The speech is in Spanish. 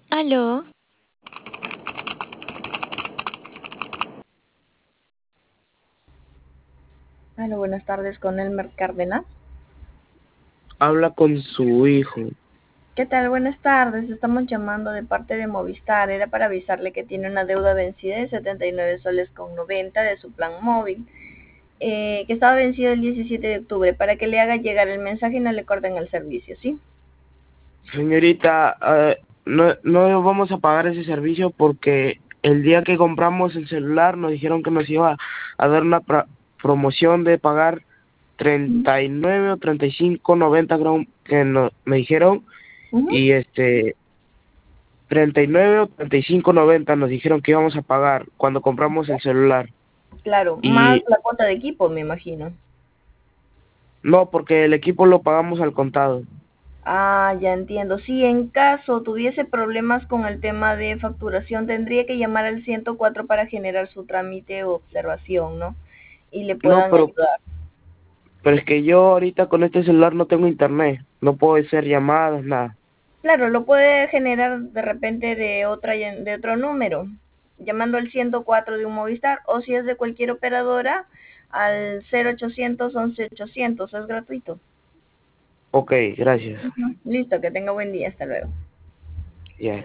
Aló, Hola, buenas tardes con Elmer Cárdenas. habla con su hijo. ¿Qué tal? Buenas tardes. Estamos llamando de parte de Movistar. Era para avisarle que tiene una deuda vencida de 79 soles con 90 de su plan móvil, que estaba vencido el 17 de octubre, para que le haga llegar el mensaje y no le corten el servicio, ¿sí? Señorita, no vamos a pagar ese servicio porque el día que compramos el celular nos dijeron que nos iba a dar una promoción de pagar 39 o 35.90 creo que me dijeron Ujú. y 39 o 35.90 nos dijeron que íbamos a pagar cuando compramos el celular. Claro, más Y la cuota de equipo, me imagino. no, porque el equipo lo pagamos al contado. Ah, ya entiendo. Si en caso tuviese problemas con el tema de facturación, tendría que llamar al 104 para generar su trámite o observación, ¿no? Y le No, puedan ayudar. pero es que yo ahorita con este celular no tengo internet, no puedo hacer llamadas, nada. Claro, lo puede generar de repente de otro número, llamando al 104 de un Movistar, o si es de cualquier operadora, al 0800 11 800, es gratuito. Ok, gracias. Listo, que tenga buen día, hasta luego. Ya.